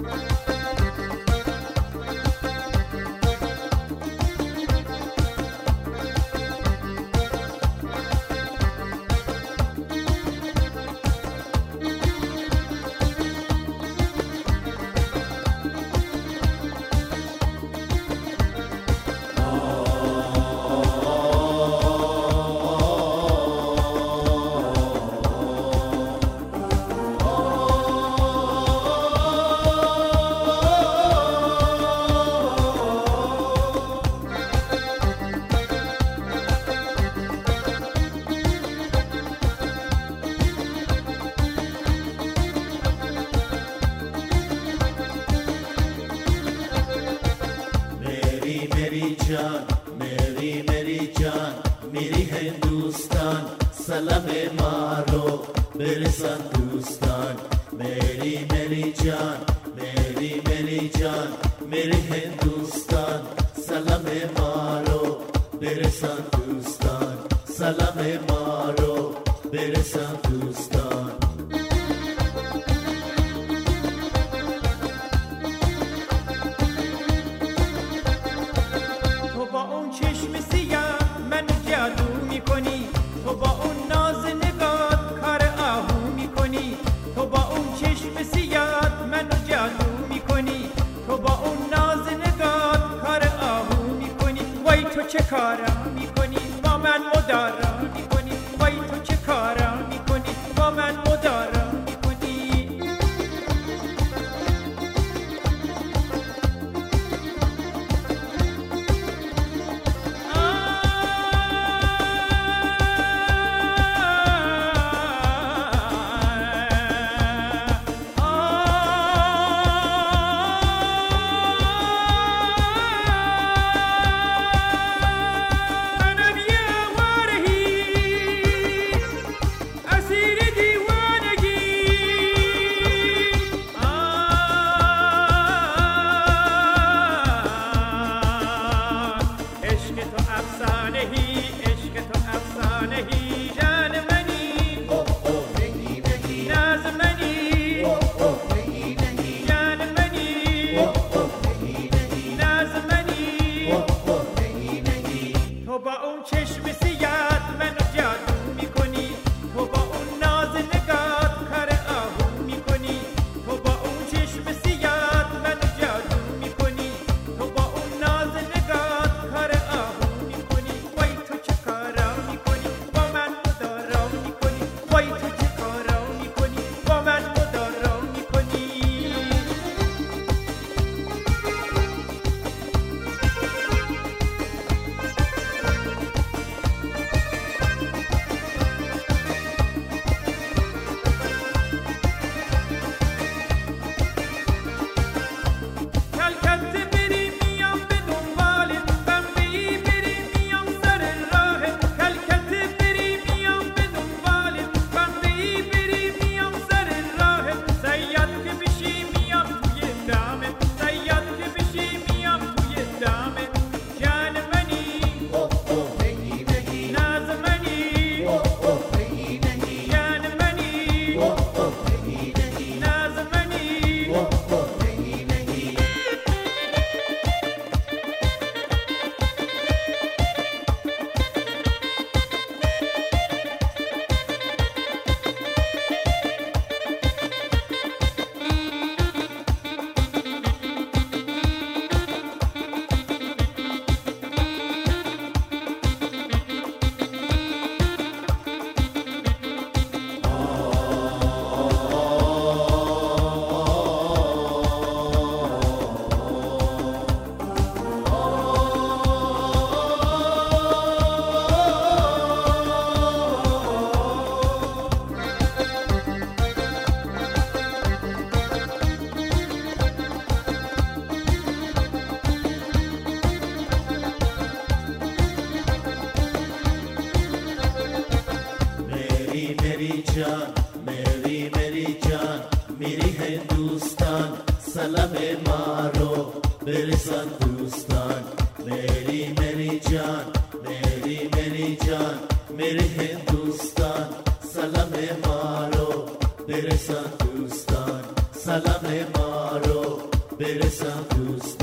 मेरी जान मेरी हिंदुस्तान सलाम मारो برسان دوستان मेरी जान मेरी जान मेरी हिंदुस्तान सलाम मारो برسان دوستان سلام मारो برسان دوستان چه کارم میکنی با من مدارا میکنی وای تو چه کارم میکنی با من مدارا میکنی मेरी जान मेरी हिंदुस्तान सलाम मारो برسان دوستان मेरी जान मेरी जान मेरी हिंदुस्तान सलाम मारो برسان دوستان سلام मारो ما رو برسان دوستان